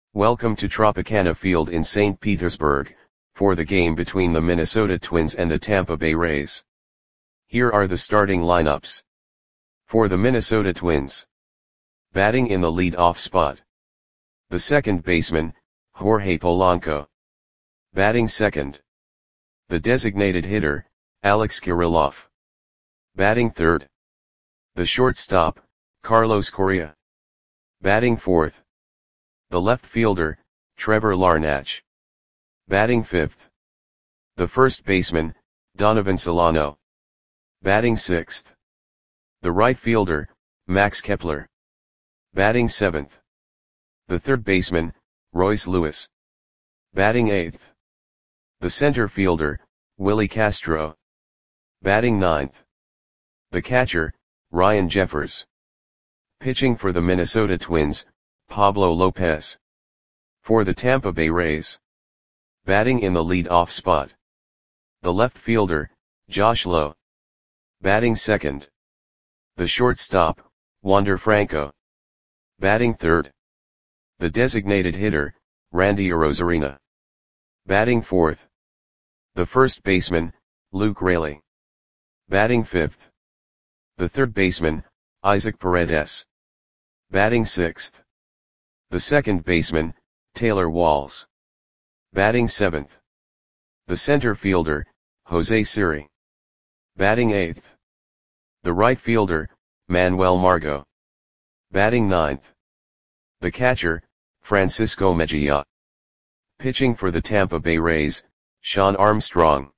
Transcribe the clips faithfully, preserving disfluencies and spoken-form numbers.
Welcome to Tropicana Field in Saint Petersburg, for the game between the Minnesota Twins and the Tampa Bay Rays. Here are the starting lineups. For the Minnesota Twins. Batting in the lead-off spot. The second baseman, Jorge Polanco. Batting second. The designated hitter, Alex Kirilloff. Batting third. The shortstop, Carlos Correa. Batting fourth. The left fielder, Trevor Larnach. Batting fifth. The first baseman, Donovan Solano. Batting sixth. The right fielder, Max Kepler. Batting seventh. The third baseman, Royce Lewis. Batting eighth. The center fielder, Willie Castro. Batting ninth. The catcher, Ryan Jeffers. Pitching for the Minnesota Twins, Pablo Lopez. For the Tampa Bay Rays. Batting in the lead-off spot. The left fielder, Josh Lowe. Batting second. The shortstop, Wander Franco. Batting third. The designated hitter, Randy Arozarena. Batting fourth. The first baseman, Luke Raley. Batting fifth. The third baseman, Isaac Paredes. Batting sixth. The second baseman, Taylor Walls. Batting seventh. The center fielder, Jose Siri. Batting eighth. The right fielder, Manuel Margot. Batting ninth. The catcher, Francisco Mejia. Pitching for the Tampa Bay Rays, Shawn Armstrong.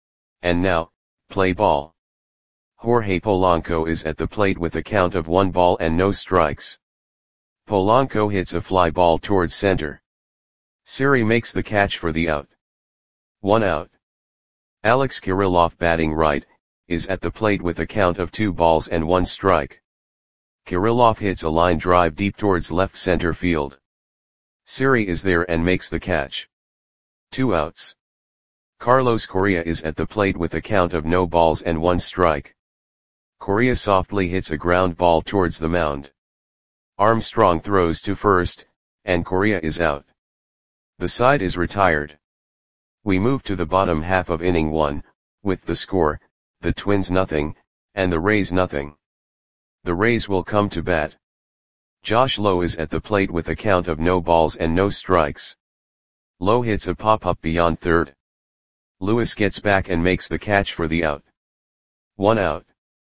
And now, play ball. Jorge Polanco is at the plate with a count of one ball and no strikes. Polanco hits a fly ball towards center. Siri makes the catch for the out. One out. Alex Kirilloff, batting right, is at the plate with a count of two balls and one strike. Kirilloff hits a line drive deep towards left center field. Siri is there and makes the catch. Two outs. Carlos Correa is at the plate with a count of no balls and one strike. Correa softly hits a ground ball towards the mound. Armstrong throws to first, and Correa is out. The side is retired. We move to the bottom half of inning one, with the score, the Twins nothing, and the Rays nothing. The Rays will come to bat. Josh Lowe is at the plate with a count of no balls and no strikes. Lowe hits a pop-up beyond third. Lewis gets back and makes the catch for the out. One out.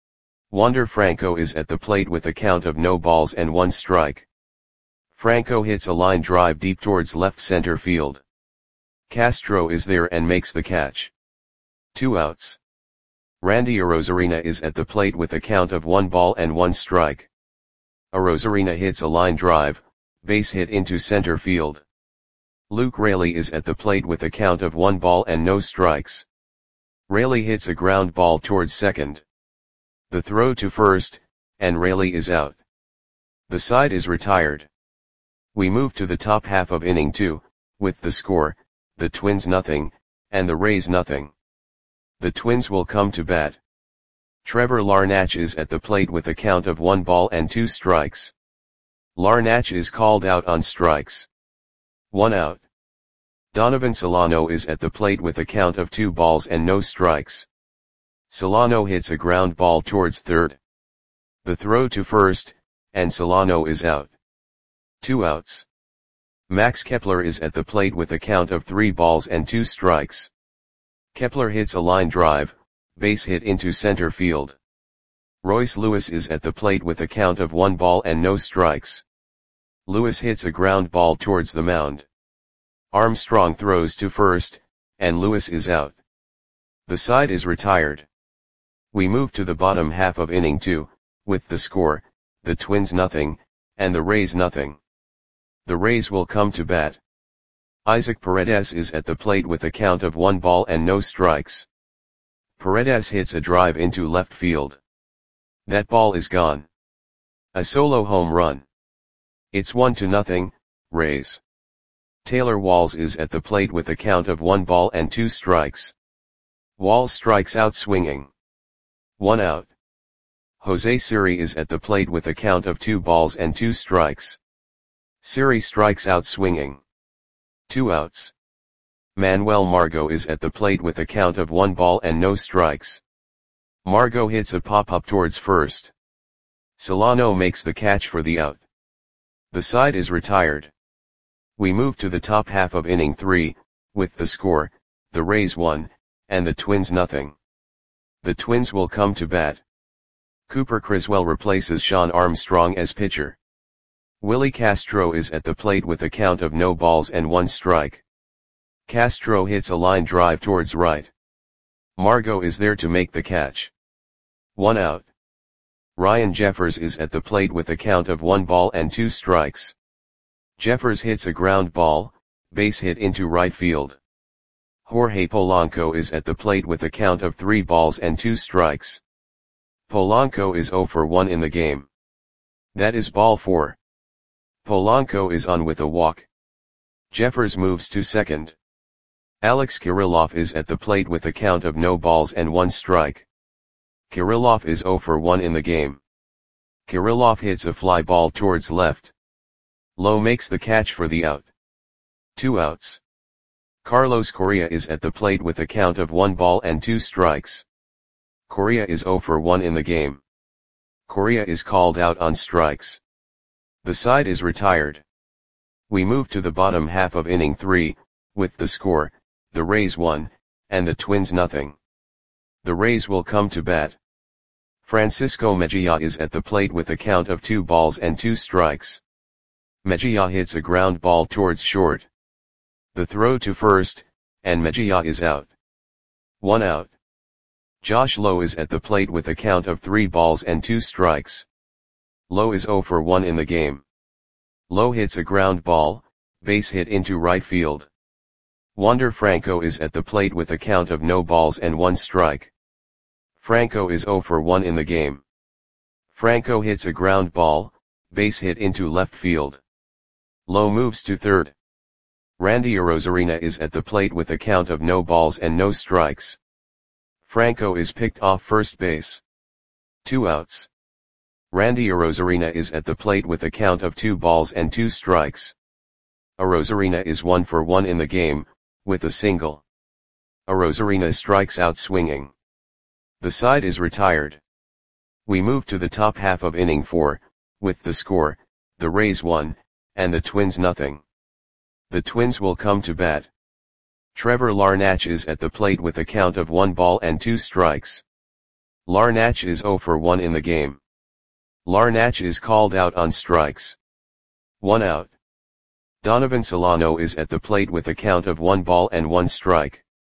Wander Franco is at the plate with a count of no balls and one strike. Franco hits a line drive deep towards left center field. Castro is there and makes the catch. Two outs. Randy Arozarena is at the plate with a count of one ball and one strike. Arozarena hits a line drive, base hit into center field. Luke Raley is at the plate with a count of one ball and no strikes. Raley hits a ground ball towards second. The throw to first, and Raley is out. The side is retired. We move to the top half of inning two, with the score, the Twins nothing, and the Rays nothing. The Twins will come to bat. Trevor Larnach is at the plate with a count of one ball and two strikes. Larnach is called out on strikes. One out. Donovan Solano is at the plate with a count of two balls and no strikes. Solano hits a ground ball towards third. The throw to first, and Solano is out. Two outs. Max Kepler is at the plate with a count of three balls and two strikes. Kepler hits a line drive, base hit into center field. Royce Lewis is at the plate with a count of one ball and no strikes. Lewis hits a ground ball towards the mound. Armstrong throws to first, and Lewis is out. The side is retired. We move to the bottom half of inning two, with the score, the Twins nothing, and the Rays nothing. The Rays will come to bat. Isaac Paredes is at the plate with a count of one ball and no strikes. Paredes hits a drive into left field. That ball is gone. A solo home run. It's one to nothing, Rays. Taylor Walls is at the plate with a count of one ball and two strikes. Walls strikes out swinging. One out. Jose Siri is at the plate with a count of two balls and two strikes. Siri strikes out swinging. Two outs. Manuel Margot is at the plate with a count of one ball and no strikes. Margot hits a pop-up towards first. Solano makes the catch for the out. The side is retired. We move to the top half of inning three, with the score, the Rays one, and the Twins nothing. The Twins will come to bat. Cooper Criswell replaces Sean Armstrong as pitcher. Willie Castro is at the plate with a count of no balls and one strike. Castro hits a line drive towards right. Margot is there to make the catch. One out. Ryan Jeffers is at the plate with a count of one ball and two strikes. Jeffers hits a ground ball, base hit into right field. Jorge Polanco is at the plate with a count of three balls and two strikes. Polanco is zero for one in the game. That is ball four. Polanco is on with a walk. Jeffers moves to second. Alex Kirilloff is at the plate with a count of no balls and one strike. Kirilloff is zero for one in the game. Kirilloff hits a fly ball towards left. Lowe makes the catch for the out. Two outs. Carlos Correa is at the plate with a count of one ball and two strikes. Correa is zero for one in the game. Correa is called out on strikes. The side is retired. We move to the bottom half of inning three, with the score, the Rays one, and the Twins nothing. The Rays will come to bat. Francisco Mejia is at the plate with a count of two balls and two strikes. Mejia hits a ground ball towards short. The throw to first, and Mejia is out. One out. Josh Lowe is at the plate with a count of three balls and two strikes. Lowe is zero for one in the game. Lowe hits a ground ball, base hit into right field. Wander Franco is at the plate with a count of no balls and one strike. Franco is zero for one in the game. Franco hits a ground ball, base hit into left field. Lowe moves to third. Randy Arozarena is at the plate with a count of no balls and no strikes. Franco is picked off first base. Two outs. Randy Arozarena is at the plate with a count of two balls and two strikes. Arozarena is one for one in the game, with a single. Arozarena strikes out swinging. The side is retired. We move to the top half of inning four, with the score, the Rays one, and the Twins nothing. The Twins will come to bat. Trevor Larnach is at the plate with a count of one ball and two strikes. Larnach is zero for one in the game. Larnach is called out on strikes. One out. Donovan Solano is at the plate with a count of one ball and one strike.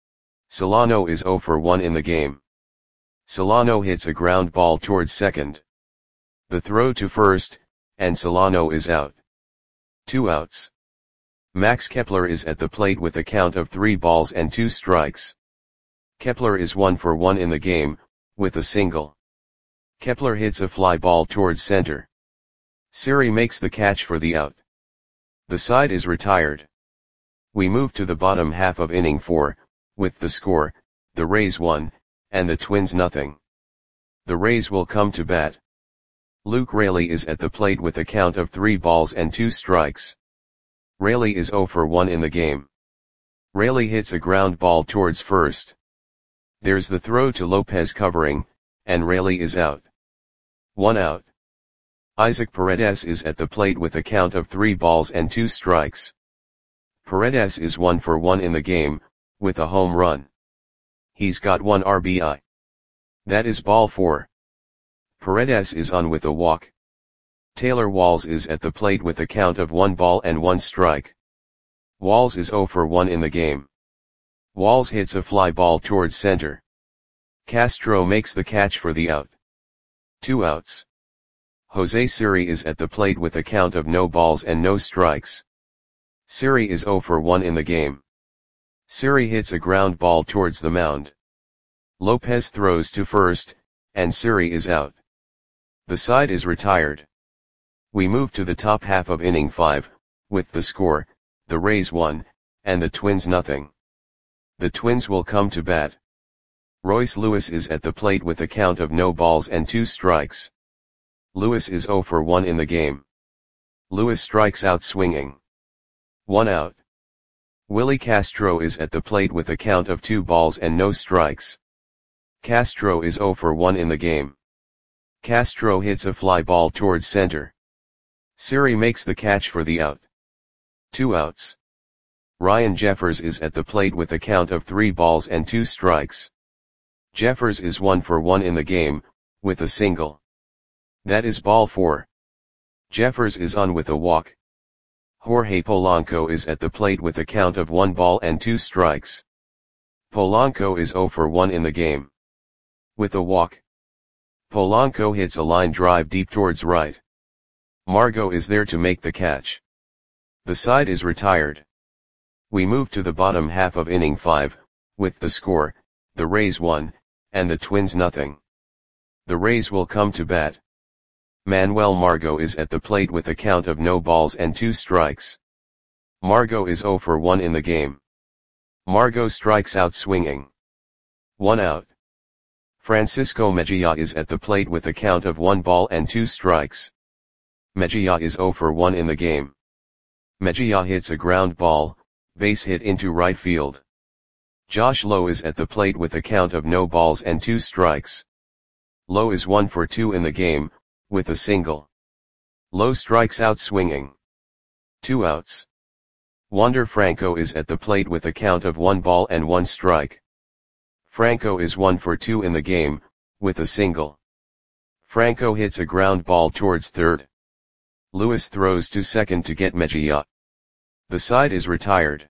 Solano is zero for one in the game. Solano hits a ground ball towards second. The throw to first, and Solano is out. Two outs. Max Kepler is at the plate with a count of three balls and two strikes. Kepler is one for one in the game, with a single. Kepler hits a fly ball towards center. Siri makes the catch for the out. The side is retired. We move to the bottom half of inning four, with the score, the Rays one, and the Twins nothing. The Rays will come to bat. Luke Raley is at the plate with a count of three balls and two strikes. Raley is zero for one in the game. Raley hits a ground ball towards first. There's the throw to Lopez covering, and Raley is out. One out. Isaac Paredes is at the plate with a count of three balls and two strikes. Paredes is one for one in the game, with a home run. He's got one R B I. That is ball four. Paredes is on with a walk. Taylor Walls is at the plate with a count of one ball and one strike. Walls is zero for one in the game. Walls hits a fly ball towards center. Castro makes the catch for the out. Two outs. Jose Siri is at the plate with a count of no balls and no strikes. Siri is zero for one in the game. Siri hits a ground ball towards the mound. Lopez throws to first, and Siri is out. The side is retired. We move to the top half of inning five, with the score, the Rays one, and the Twins nothing. The Twins will come to bat. Royce Lewis is at the plate with a count of no balls and two strikes. Lewis is zero for one in the game. Lewis strikes out swinging. One out. Willie Castro is at the plate with a count of two balls and no strikes. Castro is zero for one in the game. Castro hits a fly ball towards center. Siri makes the catch for the out. Two outs. Ryan Jeffers is at the plate with a count of three balls and two strikes. Jeffers is one for one in the game, with a single. That is ball four. Jeffers is on with a walk. Jorge Polanco is at the plate with a count of one ball and two strikes. Polanco is zero for one in the game. With a walk. Polanco hits a line drive deep towards right. Margot is there to make the catch. The side is retired. We move to the bottom half of inning five, with the score, the Rays one, and the Twins nothing. The Rays will come to bat. Manuel Margot is at the plate with a count of no balls and two strikes. Margot is zero for one in the game. Margot strikes out swinging. One out. Francisco Mejia is at the plate with a count of one ball and two strikes. Mejia is zero for one in the game. Mejia hits a ground ball, base hit into right field. Josh Lowe is at the plate with a count of no balls and two strikes. Lowe is one for two in the game, with a single. Lowe strikes out swinging. Two outs. Wander Franco is at the plate with a count of one ball and one strike. Franco is one for two in the game, with a single. Franco hits a ground ball towards third. Lewis throws to second to get Mejia. The side is retired.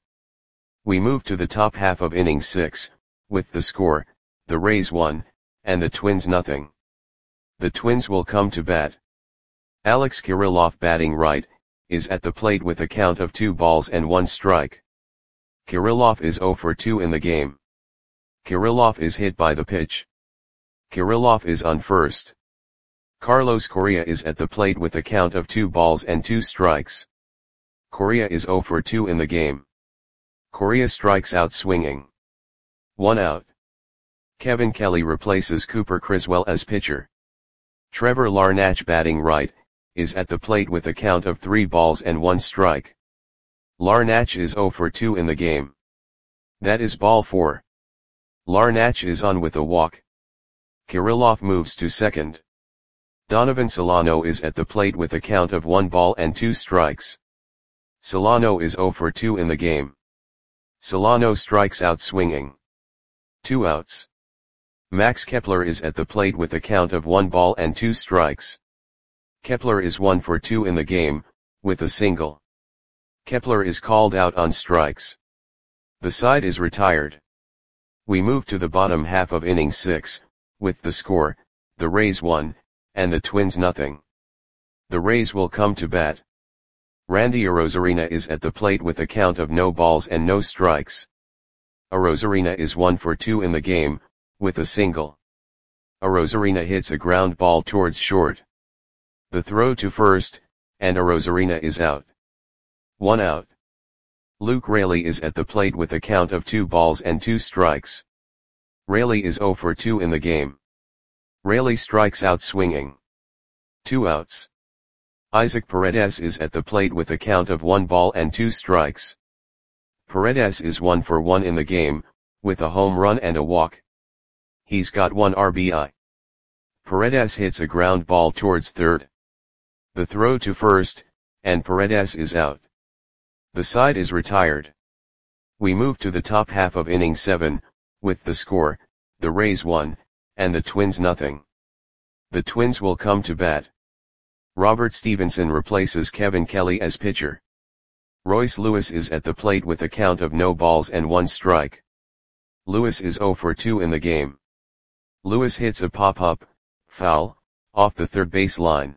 We move to the top half of inning six, with the score, the Rays one, and the Twins nothing. The Twins will come to bat. Alex Kirilloff batting right, is at the plate with a count of two balls and one strike. Kirilloff is zero for two in the game. Kirilloff is hit by the pitch. Kirilloff is on first. Carlos Correa is at the plate with a count of two balls and two strikes. Correa is zero for two in the game. Correa strikes out swinging. One out. Kevin Kelly replaces Cooper Criswell as pitcher. Trevor Larnach batting right, is at the plate with a count of three balls and one strike. Larnach is zero for two in the game. That is ball four. Larnach is on with a walk. Kirilloff moves to second. Donovan Solano is at the plate with a count of one ball and two strikes. Solano is zero for two in the game. Solano strikes out swinging. Two outs. Max Kepler is at the plate with a count of one ball and two strikes. Kepler is one for two in the game, with a single. Kepler is called out on strikes. The side is retired. We move to the bottom half of inning six, with the score, the Rays one, and the Twins nothing. The Rays will come to bat. Randy Arozarena is at the plate with a count of no balls and no strikes. Arozarena is one for two in the game, with a single. Arozarena hits a ground ball towards short. The throw to first, and Arozarena is out. One out. Luke Raley is at the plate with a count of two balls and two strikes. Raley is zero for two in the game. Raley strikes out swinging. Two outs. Isaac Paredes is at the plate with a count of one ball and two strikes. Paredes is one for one in the game, with a home run and a walk. He's got one R B I. Paredes hits a ground ball towards third. The throw to first, and Paredes is out. The side is retired. We move to the top half of inning seven, with the score, the Rays one, and the Twins nothing. The Twins will come to bat. Robert Stevenson replaces Kevin Kelly as pitcher. Royce Lewis is at the plate with a count of no balls and one strike. Lewis is zero for two in the game. Lewis hits a pop-up, foul, off the third base line.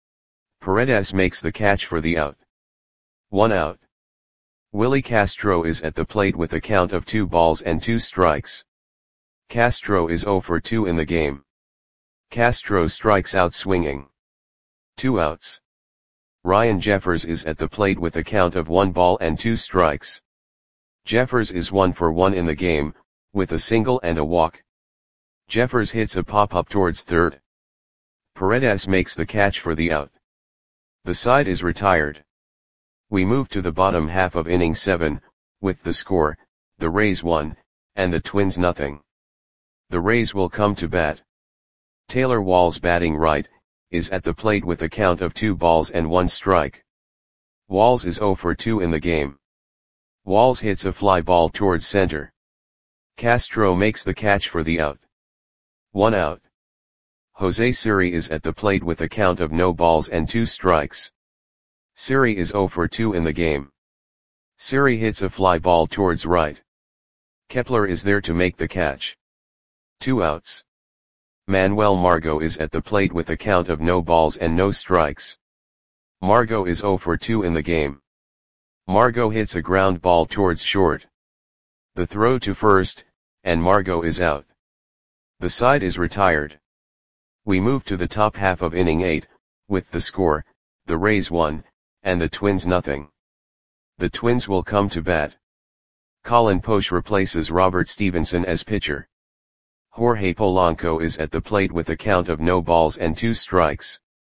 Paredes makes the catch for the out. One out. Willie Castro is at the plate with a count of two balls and two strikes. Castro is zero for two in the game. Castro strikes out swinging. Two outs. Ryan Jeffers is at the plate with a count of one ball and two strikes. Jeffers is one for one in the game, with a single and a walk. Jeffers hits a pop-up towards third. Paredes makes the catch for the out. The side is retired. We move to the bottom half of inning seven, with the score, the Rays one, and the Twins nothing. The Rays will come to bat. Taylor Walls, batting right, is at the plate with a count of two balls and one strike. Walls is oh for two in the game. Walls hits a fly ball towards center. Castro makes the catch for the out. One out. Jose Siri is at the plate with a count of no balls and two strikes. Siri is oh for two in the game. Siri hits a fly ball towards right. Kepler is there to make the catch. Two outs. Manuel Margot is at the plate with a count of no balls and no strikes. Margot is oh for two in the game. Margot hits a ground ball towards short. The throw to first, and Margot is out. The side is retired. We move to the top half of inning eight, with the score, the Rays one, and the Twins nothing. The Twins will come to bat. Colin Poche replaces Robert Stevenson as pitcher. Jorge Polanco is at the plate with a count of no balls and two strikes.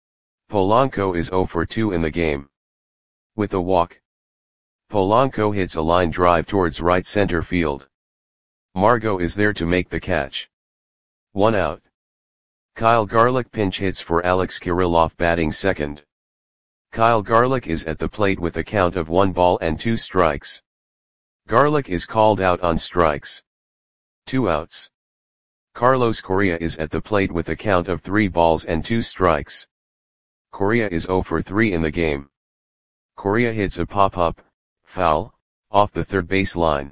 Polanco is oh for two in the game. With a walk. Polanco hits a line drive towards right center field. Margot is there to make the catch. One out. Kyle Garlick pinch hits for Alex Kirilloff, batting second. Kyle Garlick is at the plate with a count of one ball and two strikes. Garlick is called out on strikes. Two outs. Carlos Correa is at the plate with a count of three balls and two strikes. Correa is oh for three in the game. Correa hits a pop-up, foul, off the third base line.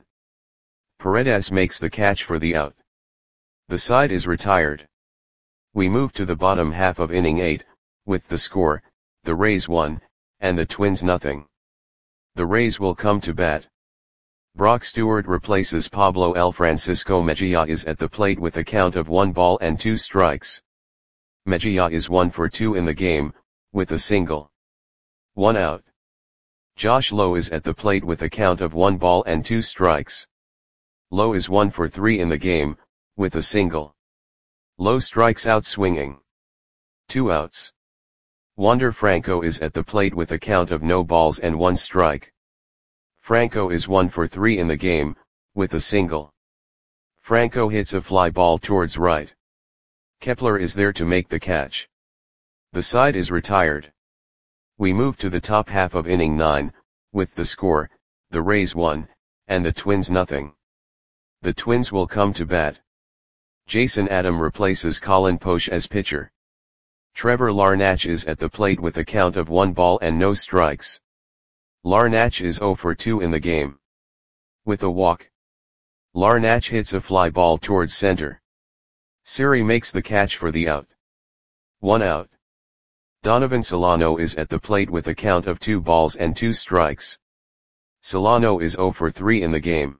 Paredes makes the catch for the out. The side is retired. We move to the bottom half of inning eight, with the score, the Rays one, and the Twins nothing. The Rays will come to bat. Brock Stewart replaces Pablo El Francisco Mejia is at the plate with a count of one ball and two strikes. Mejia is one for two in the game, with a single. One out. Josh Lowe is at the plate with a count of one ball and two strikes. Lowe is one for three in the game, with a single. Lowe strikes out swinging. Two outs. Wander Franco is at the plate with a count of no balls and one strike. Franco is one for three in the game, with a single. Franco hits a fly ball towards right. Kepler is there to make the catch. The side is retired. We move to the top half of inning nine, with the score, the Rays one, and the Twins nothing. The Twins will come to bat. Jason Adam replaces Colin Poche as pitcher. Trevor Larnach is at the plate with a count of one ball and no strikes. Larnach is oh for two in the game. With a walk. Larnach hits a fly ball towards center. Siri makes the catch for the out. One out. Donovan Solano is at the plate with a count of two balls and two strikes. Solano is oh for three in the game.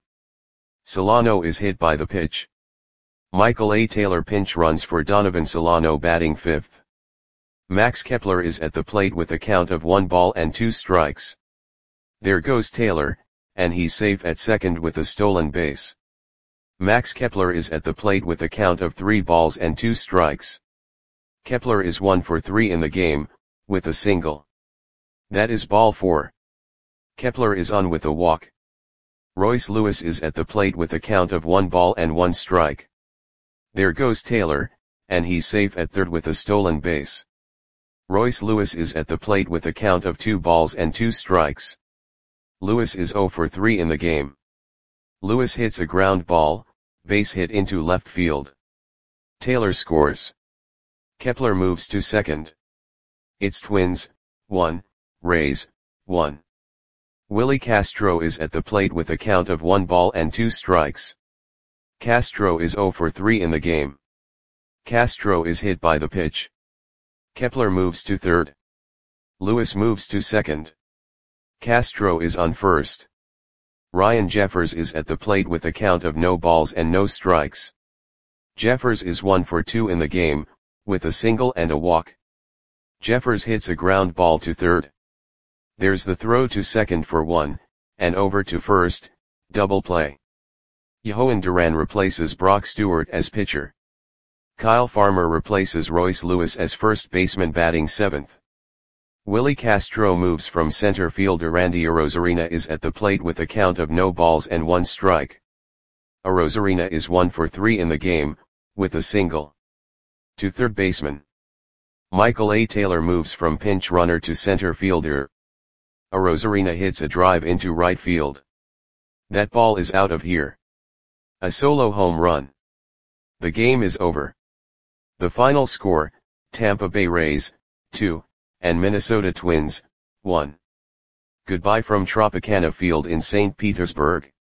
Solano is hit by the pitch. Michael A. Taylor pinch runs for Donovan Solano, batting fifth. Max Kepler is at the plate with a count of one ball and two strikes. There goes Taylor, and he's safe at second with a stolen base. Max Kepler is at the plate with a count of three balls and two strikes. Kepler is one for three in the game, with a single. That is ball four. Kepler is on with a walk. Royce Lewis is at the plate with a count of one ball and one strike. There goes Taylor, and he's safe at third with a stolen base. Royce Lewis is at the plate with a count of two balls and two strikes. Lewis is oh for three in the game. Lewis hits a ground ball, base hit into left field. Taylor scores. Kepler moves to second. It's Twins, one, Rays, one. Willie Castro is at the plate with a count of one ball and two strikes. Castro is oh for three in the game. Castro is hit by the pitch. Kepler moves to third. Lewis moves to second. Castro is on first. Ryan Jeffers is at the plate with a count of no balls and no strikes. Jeffers is one for two in the game, with a single and a walk. Jeffers hits a ground ball to third. There's the throw to second for one, and over to first, double play. Yohan Duran replaces Brock Stewart as pitcher. Kyle Farmer replaces Royce Lewis as first baseman, batting seventh. Willie Castro moves from center fielder Randy Arozarena is at the plate with a count of no balls and one strike. Arozarena is one for three in the game, with a single. To third baseman. Michael A. Taylor moves from pinch runner to center fielder. Arozarena hits a drive into right field. That ball is out of here. A solo home run. The game is over. The final score, Tampa Bay Rays, two, and Minnesota Twins, one. Goodbye from Tropicana Field in Saint Petersburg.